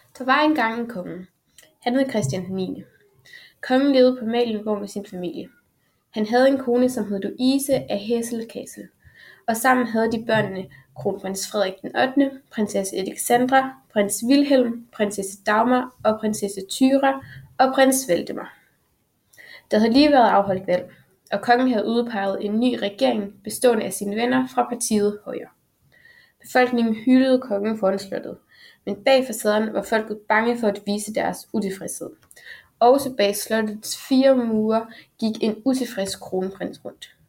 Der var engang en konge. Han hed Christian den 9. Kongen levede på Amalienborg med sin familie. Han havde en kone, som hed Louise af Hesse-Kassel, og sammen havde de børnene kronprins Frederik den 8., prinsesse Alexandra, prins Wilhelm, prinsesse Dagmar og prinsesse Thyra og prins Valdemar. Der havde lige været afholdt valg, og kongen havde udpeget en ny regering bestående af sine venner fra partiet Højre. Befolkningen hyldede kongen foran slottet, men bag facaden var folket bange for at vise deres utilfredshed. Også bag slottets 4 mure gik en utilfreds kronprins rundt.